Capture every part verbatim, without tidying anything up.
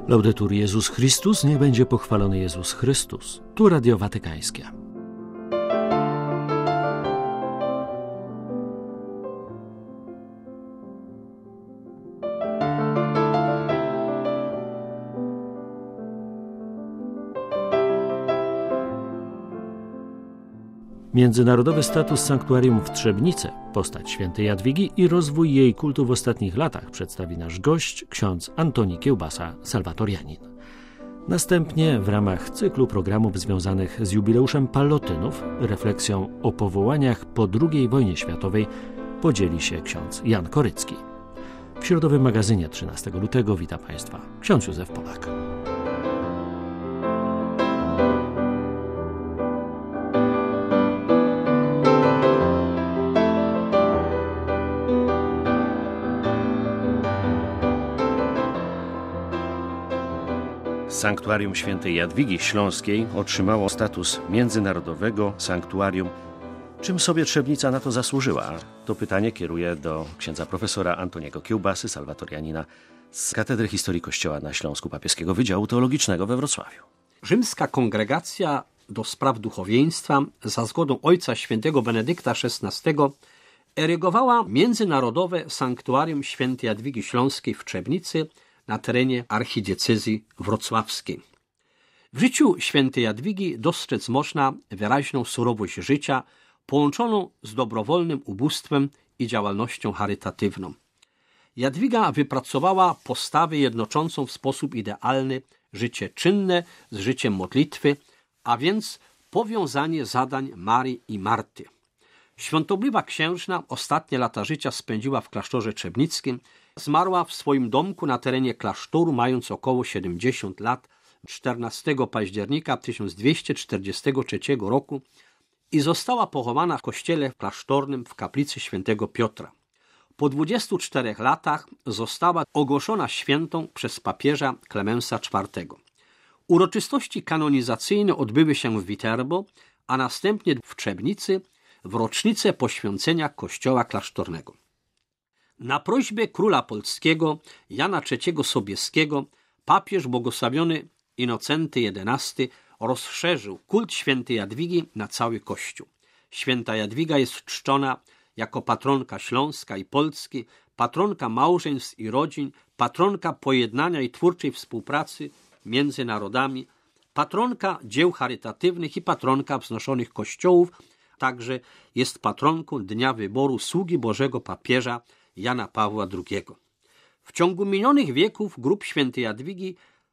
Laudetur Jezus Chrystus, niech będzie pochwalony Jezus Chrystus. Tu Radio Watykańskie. Międzynarodowy status sanktuarium w Trzebnicy, postać świętej Jadwigi i rozwój jej kultu w ostatnich latach przedstawi nasz gość, ksiądz Antoni Kiełbasa, salwatorianin. Następnie w ramach cyklu programów związanych z jubileuszem Pallotynów, refleksją o powołaniach po drugiej wojnie światowej podzieli się ksiądz Jan Korycki. W środowym magazynie trzynastego lutego wita Państwa ksiądz Józef Polak. Sanktuarium Świętej Jadwigi Śląskiej otrzymało status międzynarodowego sanktuarium. Czym sobie Trzebnica na to zasłużyła? To pytanie kieruję do księdza profesora Antoniego Kiełbasy, salwatorianina z Katedry Historii Kościoła na Śląsku Papieskiego Wydziału Teologicznego we Wrocławiu. Rzymska Kongregacja do Spraw Duchowieństwa za zgodą ojca świętego Benedykta szesnastego erygowała międzynarodowe sanktuarium Świętej Jadwigi Śląskiej w Trzebnicy na terenie archidiecezji wrocławskiej. W życiu świętej Jadwigi dostrzec można wyraźną surowość życia połączoną z dobrowolnym ubóstwem i działalnością charytatywną. Jadwiga wypracowała postawę jednoczącą w sposób idealny życie czynne z życiem modlitwy, a więc powiązanie zadań Marii i Marty. Świątobliwa księżna ostatnie lata życia spędziła w klasztorze trzebnickim. Zmarła w swoim domku na terenie klasztoru, mając około siedemdziesiąt lat, czternastego października tysiąc dwieście czterdziestego trzeciego roku i została pochowana w kościele klasztornym w kaplicy świętego Piotra. Po dwudziestu czterech latach została ogłoszona świętą przez papieża Klemensa czwartego. Uroczystości kanonizacyjne odbyły się w Viterbo, a następnie w Trzebnicy w rocznicę poświęcenia kościoła klasztornego. Na prośbę króla polskiego Jana trzeciego Sobieskiego papież błogosławiony Inocenty jedenasty rozszerzył kult świętej Jadwigi na cały Kościół. Święta Jadwiga jest czczona jako patronka Śląska i Polski, patronka małżeństw i rodzin, patronka pojednania i twórczej współpracy między narodami, patronka dzieł charytatywnych i patronka wznoszonych kościołów, także jest patronką dnia wyboru sługi Bożego papieża Jana Pawła drugiego. W ciągu minionych wieków grób świętej Jadwigi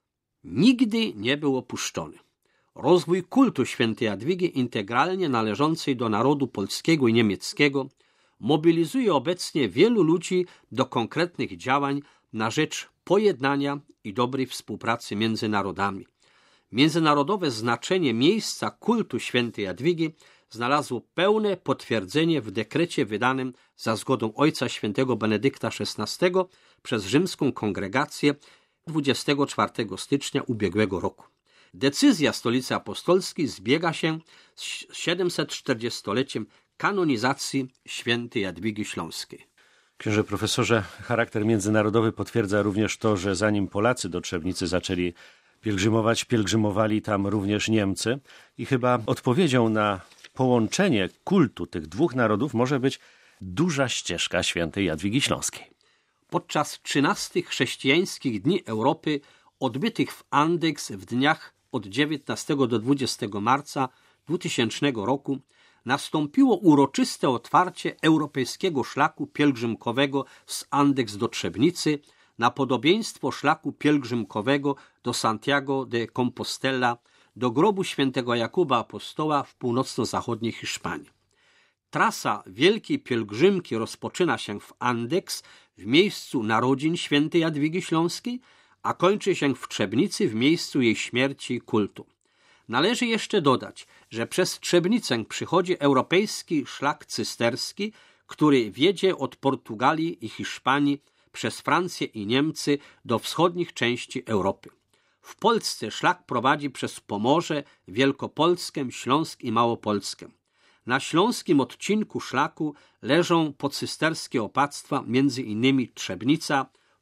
nigdy nie był opuszczony. Rozwój kultu świętej Jadwigi, integralnie należącej do narodu polskiego i niemieckiego, mobilizuje obecnie wielu ludzi do konkretnych działań na rzecz pojednania i dobrej współpracy między narodami. Międzynarodowe znaczenie miejsca kultu świętej Jadwigi znalazło pełne potwierdzenie w dekrecie wydanym za zgodą ojca świętego Benedykta szesnastego przez rzymską kongregację dwudziestego czwartego stycznia ubiegłego roku. Decyzja Stolicy Apostolskiej zbiega się z siedemsetczterdziestoleciem kanonizacji świętej Jadwigi Śląskiej. Księże profesorze, charakter międzynarodowy potwierdza również to, że zanim Polacy do Trzebnicy zaczęli pielgrzymować, pielgrzymowali tam również Niemcy i chyba odpowiedzią na połączenie kultu tych dwóch narodów może być duża ścieżka świętej Jadwigi Śląskiej. Podczas trzynastych chrześcijańskich Dni Europy odbytych w Andechs w dniach od dziewiętnastego do dwudziestego marca dwutysięcznego roku nastąpiło uroczyste otwarcie europejskiego szlaku pielgrzymkowego z Andechs do Trzebnicy na podobieństwo szlaku pielgrzymkowego do Santiago de Compostela, do grobu świętego Jakuba Apostoła w północno-zachodniej Hiszpanii. Trasa wielkiej pielgrzymki rozpoczyna się w Andechs, w miejscu narodzin świętej Jadwigi Śląskiej, a kończy się w Trzebnicy, w miejscu jej śmierci i kultu. Należy jeszcze dodać, że przez Trzebnicę przychodzi europejski szlak cysterski, który wiedzie od Portugalii i Hiszpanii przez Francję i Niemcy do wschodnich części Europy. W Polsce szlak prowadzi przez Pomorze, Wielkopolskę, Śląsk i Małopolskę. Na śląskim odcinku szlaku leżą podcysterskie opactwa, między innymi Trzebnica,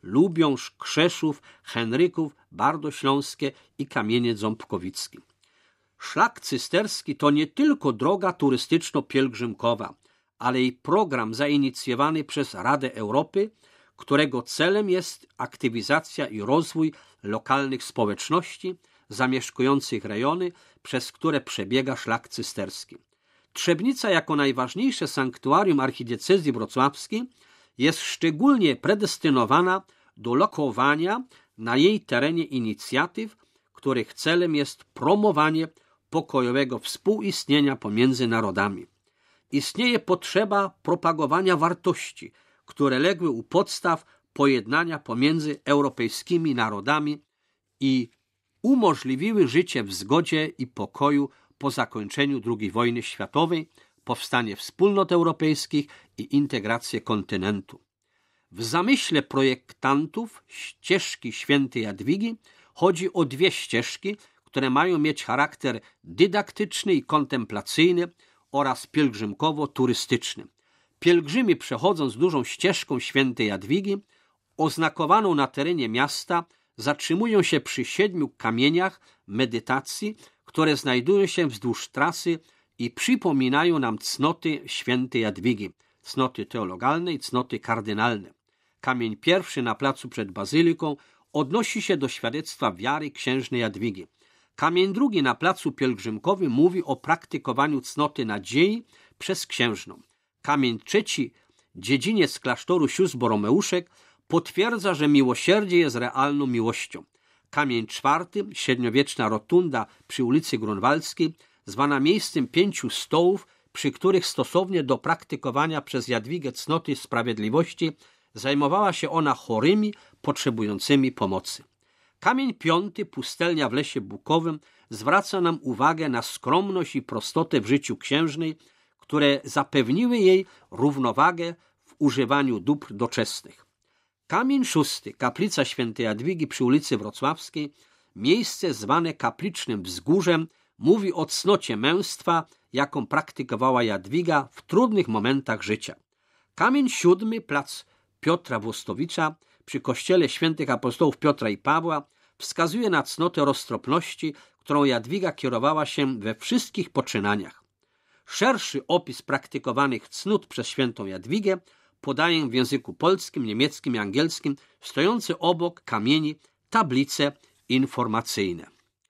Lubiąż, Krzeszów, Henryków, Bardo Śląskie i Kamieniec Ząbkowicki. Szlak cysterski to nie tylko droga turystyczno-pielgrzymkowa, ale i program zainicjowany przez Radę Europy, którego celem jest aktywizacja i rozwój lokalnych społeczności zamieszkujących rejony, przez które przebiega szlak cysterski. Trzebnica jako najważniejsze sanktuarium archidiecezji wrocławskiej jest szczególnie predestynowana do lokowania na jej terenie inicjatyw, których celem jest promowanie pokojowego współistnienia pomiędzy narodami. Istnieje potrzeba propagowania wartości, które legły u podstaw pojednania pomiędzy europejskimi narodami i umożliwiły życie w zgodzie i pokoju po zakończeniu drugiej wojny światowej, powstanie wspólnot europejskich i integrację kontynentu. W zamyśle projektantów ścieżki świętej Jadwigi chodzi o dwie ścieżki, które mają mieć charakter dydaktyczny i kontemplacyjny oraz pielgrzymkowo-turystyczny. Pielgrzymi, przechodząc dużą ścieżką świętej Jadwigi, oznakowaną na terenie miasta, zatrzymują się przy siedmiu kamieniach medytacji, które znajdują się wzdłuż trasy i przypominają nam cnoty świętej Jadwigi, cnoty teologalne i cnoty kardynalne. Kamień pierwszy na placu przed bazyliką odnosi się do świadectwa wiary księżnej Jadwigi. Kamień drugi na placu pielgrzymkowym mówi o praktykowaniu cnoty nadziei przez księżną. Kamień trzeci, dziedziniec klasztoru sióstr Boromeuszek, potwierdza, że miłosierdzie jest realną miłością. Kamień czwarty, średniowieczna rotunda przy ulicy Grunwaldzkiej, zwana miejscem pięciu stołów, przy których stosownie do praktykowania przez Jadwigę cnoty sprawiedliwości zajmowała się ona chorymi, potrzebującymi pomocy. Kamień piąty, pustelnia w Lesie Bukowym, zwraca nam uwagę na skromność i prostotę w życiu księżnej, które zapewniły jej równowagę w używaniu dóbr doczesnych. Kamień szósty, kaplica świętej Jadwigi przy ulicy Wrocławskiej, miejsce zwane kaplicznym wzgórzem, mówi o cnocie męstwa, jaką praktykowała Jadwiga w trudnych momentach życia. Kamień siódmy, plac Piotra Włostowicza przy kościele świętych apostołów Piotra i Pawła, wskazuje na cnotę roztropności, którą Jadwiga kierowała się we wszystkich poczynaniach. Szerszy opis praktykowanych cnót przez świętą Jadwigę podaję w języku polskim, niemieckim i angielskim, stojący obok kamieni tablice informacyjne.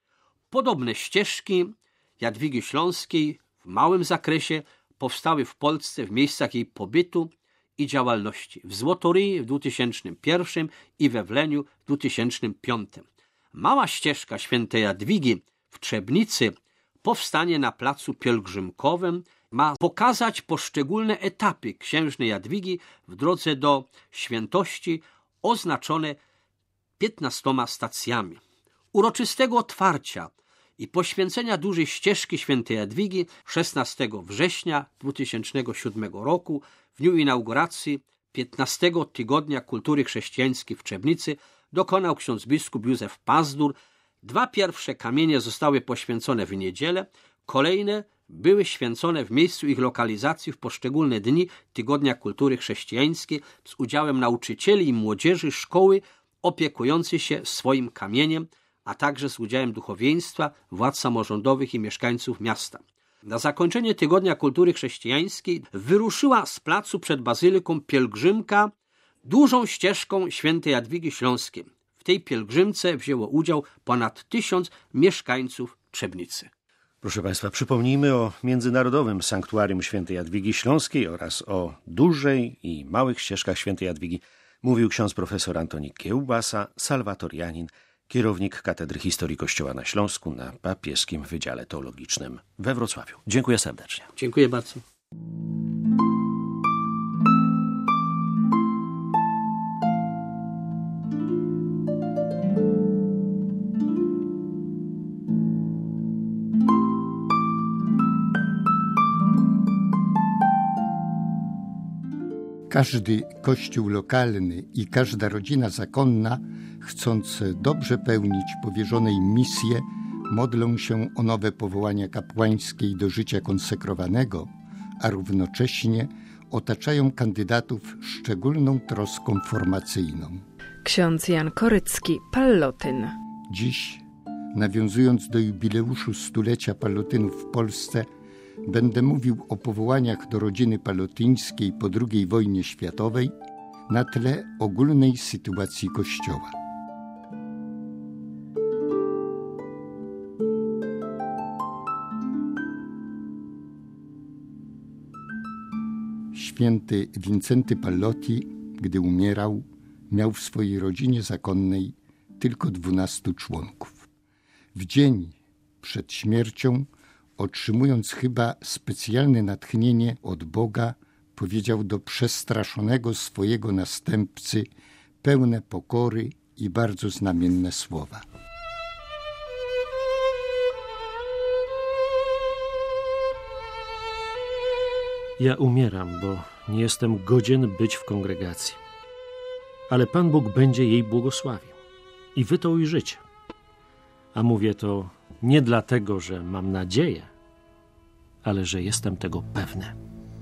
Podobne ścieżki Jadwigi Śląskiej w małym zakresie powstały w Polsce w miejscach jej pobytu i działalności. W Złotoryi w dwa tysiące pierwszym i we Wleniu w dwa tysiące piątym. Mała ścieżka świętej Jadwigi w Trzebnicy powstanie na placu pielgrzymkowym, ma pokazać poszczególne etapy księżnej Jadwigi w drodze do świętości oznaczone piętnastoma stacjami. Uroczystego otwarcia i poświęcenia dużej ścieżki świętej Jadwigi szesnastego września dwa tysiące siódmego roku w dniu inauguracji piętnastego Tygodnia Kultury Chrześcijańskiej w Trzebnicy dokonał ksiądz biskup Józef Pazdur. Dwa pierwsze kamienie zostały poświęcone w niedzielę, kolejne były święcone w miejscu ich lokalizacji w poszczególne dni Tygodnia Kultury Chrześcijańskiej z udziałem nauczycieli i młodzieży szkoły opiekujących się swoim kamieniem, a także z udziałem duchowieństwa, władz samorządowych i mieszkańców miasta. Na zakończenie Tygodnia Kultury Chrześcijańskiej wyruszyła z placu przed bazyliką pielgrzymka dużą ścieżką świętej Jadwigi Śląskiej. W tej pielgrzymce wzięło udział ponad tysiąc mieszkańców Trzebnicy. Proszę Państwa, przypomnijmy o Międzynarodowym Sanktuarium Świętej Jadwigi Śląskiej oraz o dużej i małych ścieżkach Świętej Jadwigi mówił ksiądz profesor Antoni Kiełbasa, salwatorianin, kierownik Katedry Historii Kościoła na Śląsku na Papieskim Wydziale Teologicznym we Wrocławiu. Dziękuję serdecznie. Dziękuję bardzo. Każdy kościół lokalny i każda rodzina zakonna, chcąc dobrze pełnić powierzone im misje, modlą się o nowe powołania kapłańskie i do życia konsekrowanego, a równocześnie otaczają kandydatów szczególną troską formacyjną. Ksiądz Jan Korycki, Pallotyn. Dziś, nawiązując do jubileuszu stulecia Pallotynów w Polsce, będę mówił o powołaniach do rodziny pallotyńskiej po drugiej wojnie światowej na tle ogólnej sytuacji Kościoła. Święty Wincenty Pallotti, gdy umierał, miał w swojej rodzinie zakonnej tylko dwunastu członków. W dzień przed śmiercią, otrzymując chyba specjalne natchnienie od Boga, powiedział do przestraszonego swojego następcy pełne pokory i bardzo znamienne słowa. Ja umieram, bo nie jestem godzien być w kongregacji. Ale Pan Bóg będzie jej błogosławił. I wy to ujrzycie. A mówię to nie dlatego, że mam nadzieję, ale że jestem tego pewny.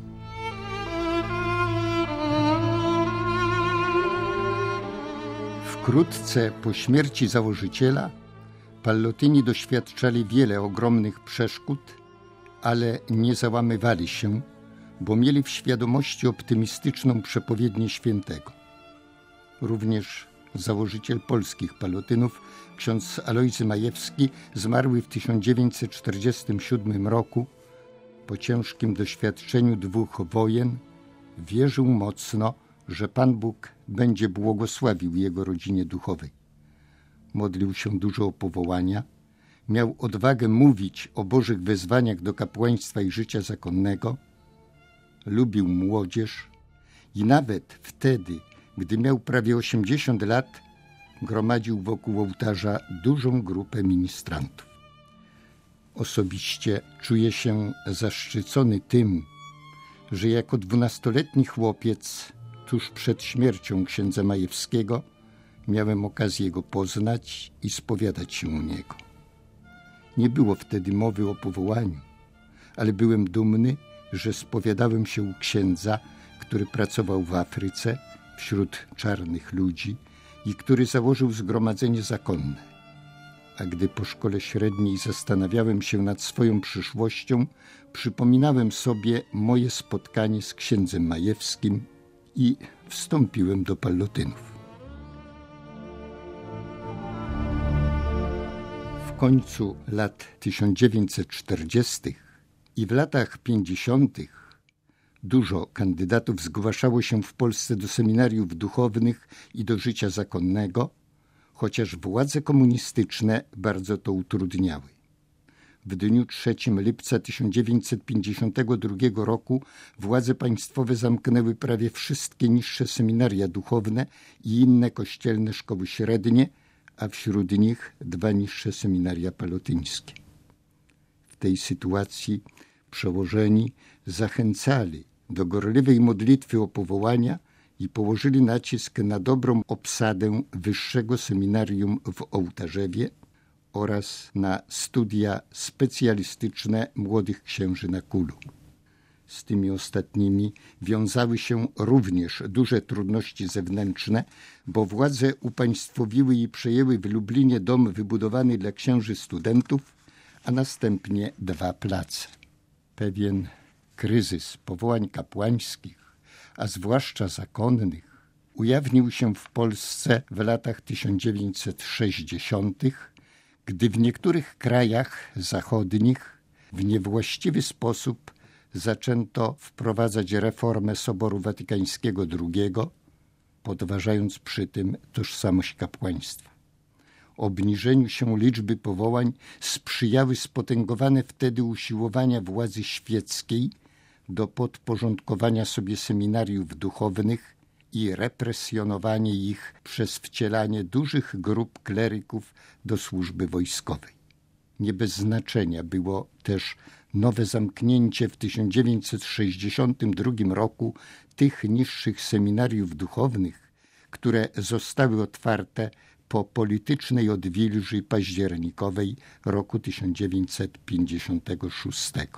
Wkrótce po śmierci założyciela Pallotyni doświadczali wiele ogromnych przeszkód, ale nie załamywali się, bo mieli w świadomości optymistyczną przepowiednię świętego. Również założyciel polskich Pallotynów, ksiądz Alojzy Majewski, zmarły w tysiąc dziewięćset czterdziestym siódmym roku. Po ciężkim doświadczeniu dwóch wojen wierzył mocno, że Pan Bóg będzie błogosławił jego rodzinie duchowej. Modlił się dużo o powołania, miał odwagę mówić o Bożych wezwaniach do kapłaństwa i życia zakonnego, lubił młodzież i nawet wtedy, gdy miał prawie osiemdziesiąt lat, gromadził wokół ołtarza dużą grupę ministrantów. Osobiście czuję się zaszczycony tym, że jako dwunastoletni chłopiec, tuż przed śmiercią księdza Majewskiego, miałem okazję go poznać i spowiadać się u niego. Nie było wtedy mowy o powołaniu, ale byłem dumny, że spowiadałem się u księdza, który pracował w Afryce wśród czarnych ludzi i który założył zgromadzenie zakonne. A gdy po szkole średniej zastanawiałem się nad swoją przyszłością, przypominałem sobie moje spotkanie z księdzem Majewskim i wstąpiłem do Pallotynów. W końcu lat tysiąc dziewięćset czterdziestych i w latach pięćdziesiątych dużo kandydatów zgłaszało się w Polsce do seminariów duchownych i do życia zakonnego, chociaż władze komunistyczne bardzo to utrudniały. W dniu trzeciego lipca tysiąc dziewięćset pięćdziesiątego drugiego roku władze państwowe zamknęły prawie wszystkie niższe seminaria duchowne i inne kościelne szkoły średnie, a wśród nich dwa niższe seminaria pallotyńskie. W tej sytuacji przełożeni zachęcali do gorliwej modlitwy o powołania i położyli nacisk na dobrą obsadę wyższego seminarium w Ołtarzewie oraz na studia specjalistyczne młodych księży na Kulu. Z tymi ostatnimi wiązały się również duże trudności zewnętrzne, bo władze upaństwowiły i przejęły w Lublinie dom wybudowany dla księży studentów, a następnie dwa place. Pewien kryzys powołań kapłańskich, a zwłaszcza zakonnych, ujawnił się w Polsce w latach tysiąc dziewięćset sześćdziesiątych, gdy w niektórych krajach zachodnich w niewłaściwy sposób zaczęto wprowadzać reformę Soboru Watykańskiego drugiego, podważając przy tym tożsamość kapłaństwa. Obniżeniu się liczby powołań sprzyjały spotęgowane wtedy usiłowania władzy świeckiej do podporządkowania sobie seminariów duchownych i represjonowanie ich przez wcielanie dużych grup kleryków do służby wojskowej. Nie bez znaczenia było też nowe zamknięcie w tysiąc dziewięćset sześćdziesiątym drugim roku tych niższych seminariów duchownych, które zostały otwarte po politycznej odwilży październikowej roku tysiąc dziewięćset pięćdziesiątego szóstego.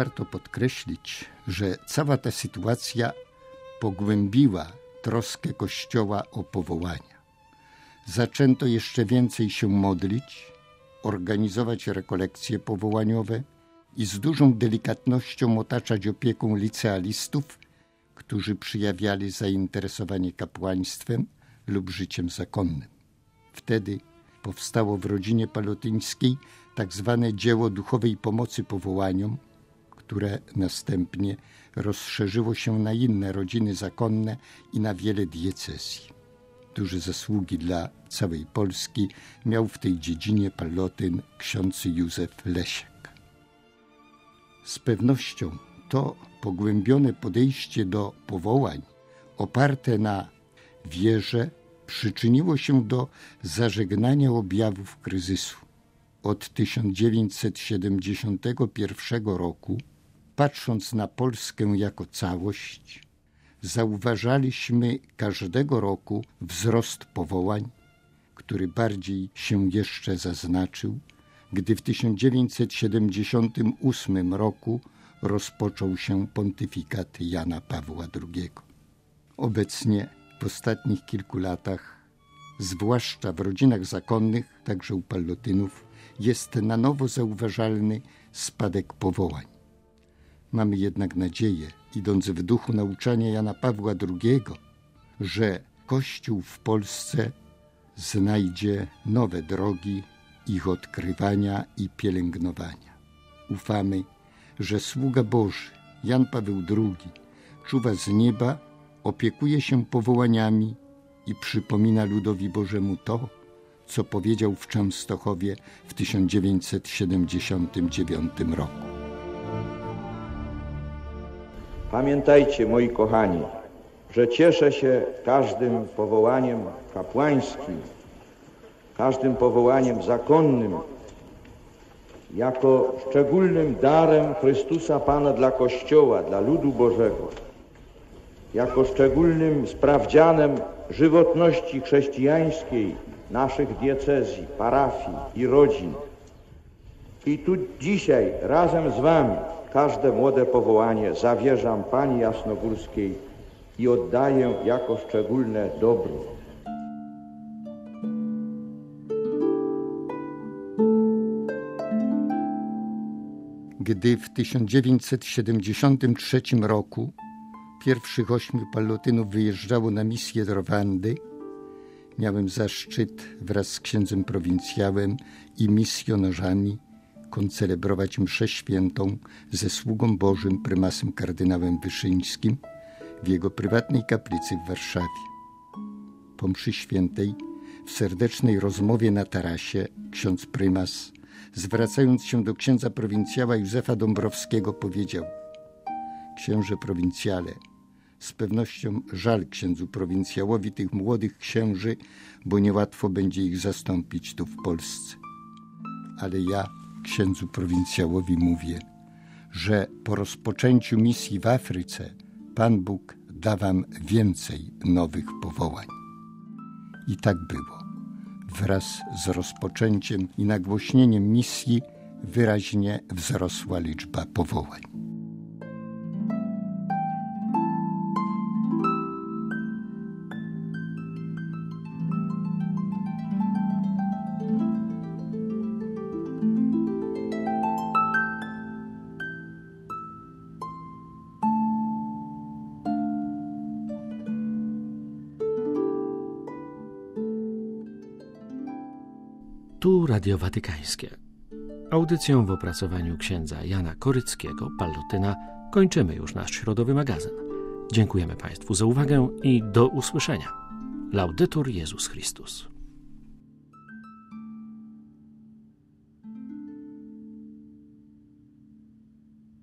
warto podkreślić, że cała ta sytuacja pogłębiła troskę Kościoła o powołania. Zaczęto jeszcze więcej się modlić, organizować rekolekcje powołaniowe i z dużą delikatnością otaczać opieką licealistów, którzy przyjawiali zainteresowanie kapłaństwem lub życiem zakonnym. Wtedy powstało w rodzinie palotyńskiej tak zwane dzieło duchowej pomocy powołaniom, które następnie rozszerzyło się na inne rodziny zakonne i na wiele diecezji. Duże zasługi dla całej Polski miał w tej dziedzinie Pallotyn ksiądz Józef Lesiak. Z pewnością to pogłębione podejście do powołań oparte na wierze przyczyniło się do zażegnania objawów kryzysu. Od tysiąc dziewięćset siedemdziesiątego pierwszego roku, patrząc na Polskę jako całość, zauważaliśmy każdego roku wzrost powołań, który bardziej się jeszcze zaznaczył, gdy w tysiąc dziewięćset siedemdziesiątym ósmym roku rozpoczął się pontyfikat Jana Pawła drugiego. Obecnie w ostatnich kilku latach, zwłaszcza w rodzinach zakonnych, także u Pallotynów, jest na nowo zauważalny spadek powołań. Mamy jednak nadzieję, idąc w duchu nauczania Jana Pawła drugiego, że Kościół w Polsce znajdzie nowe drogi ich odkrywania i pielęgnowania. Ufamy, że sługa Boży, Jan Paweł drugi, czuwa z nieba, opiekuje się powołaniami i przypomina ludowi Bożemu to, co powiedział w Częstochowie w tysiąc dziewięćset siedemdziesiątym dziewiątym roku. Pamiętajcie, moi kochani, że cieszę się każdym powołaniem kapłańskim, każdym powołaniem zakonnym, jako szczególnym darem Chrystusa Pana dla Kościoła, dla ludu Bożego, jako szczególnym sprawdzianem żywotności chrześcijańskiej naszych diecezji, parafii i rodzin. I tu dzisiaj razem z wami każde młode powołanie zawierzam Pani Jasnogórskiej i oddaję jako szczególne dobro. Gdy w tysiąc dziewięćset siedemdziesiątym trzecim roku pierwszych ośmiu Pallotynów wyjeżdżało na misję do Rwandy, miałem zaszczyt wraz z księdzem prowincjałem i misjonarzami koncelebrować mszę świętą ze sługą Bożym prymasem kardynałem Wyszyńskim w jego prywatnej kaplicy w Warszawie. Po mszy świętej w serdecznej rozmowie na tarasie ksiądz prymas, zwracając się do księdza prowincjała Józefa Dąbrowskiego, powiedział: księże prowincjale, z pewnością żal księdzu prowincjałowi tych młodych księży, bo niełatwo będzie ich zastąpić tu w Polsce. Ale ja księdzu prowincjałowi mówię, że po rozpoczęciu misji w Afryce Pan Bóg da wam więcej nowych powołań. I tak było. Wraz z rozpoczęciem i nagłośnieniem misji wyraźnie wzrosła liczba powołań. Tu Radio Watykańskie. Audycją w opracowaniu księdza Jana Koryckiego, Pallotyna, kończymy już nasz środowy magazyn. Dziękujemy Państwu za uwagę i do usłyszenia. Laudetur Jezus Chrystus.